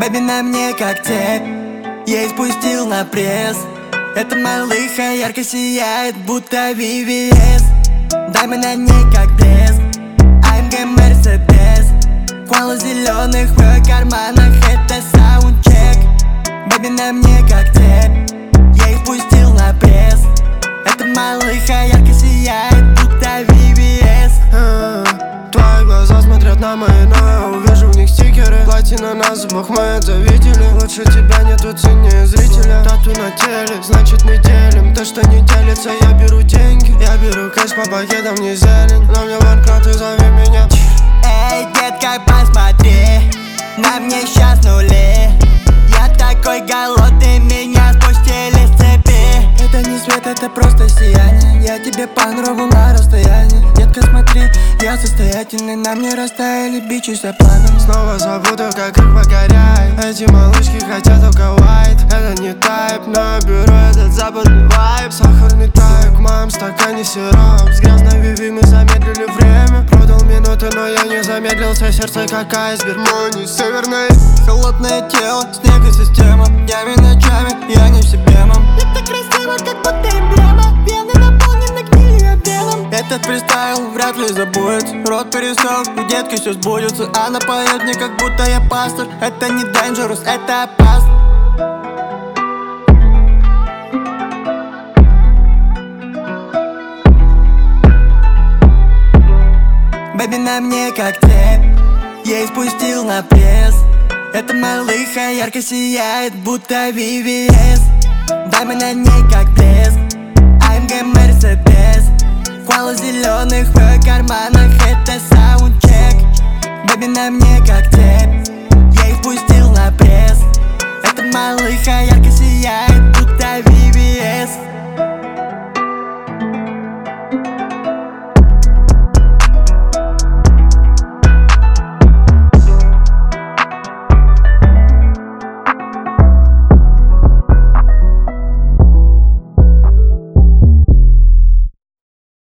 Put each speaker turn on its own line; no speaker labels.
Бэби на мне как цепь, я спустил на пресс. Эта малыха ярко сияет, будто VVS. Даме на ней как блеск, AMG Mercedes. Куала зеленых в карманах, это саундчек. Бэби на мне как цепь, я спустил на пресс. Эта малыха ярко сияет, будто VVS.
Твои глаза смотрят на мои, но я увижу в них стикеры. Платина на зубах, мы это видели. Лучше тебя нету, ценнее зрителя. Тату на теле, значит мы делим. То, что не делится, я беру деньги. Я беру кэш по пакетам, не зелень. Но мне банкноты, зови меня.
Эй, детка, посмотри, на мне сейчас нули. Я такой голодный, меня спустили с цепи. Это не свет, это просто сияние. Я тебе по нраву на расстоянии. Детка, смотри, я состоятельный, на мне растаяли бичи за планом.
Снова забуду, как их покоряй. Эти малышки хотят только white. Это не тайп, но я беру этот западный вайб. Сахарный тайп, в моем стакане сироп. С грязной Виви мы замедлили время. Продал минуты, но я не замедлился. Сердце как айсберг, Мони северной.
Холодное тело, снег и система. Днями, ночами, я не в себе, мам.
Я так красиво, как будто эмблема. Вены наполнены гнилью объемом.
Этот фристайл вряд ли забудется. Рот пересох, у детки все сбудется. Она поет мне, как будто я пастор. Это не dangerous, это опасно. Бэби на мне как цепь, я спустил на пресс. Эта малыха ярко сияет, будто VVS. Даме на ней как блеск, AMG Mercedes. Куала зеленых в карманах, это саундчек. Бэби на мне как цепь, я спустил на пресс. Эта малыха ярко сияет.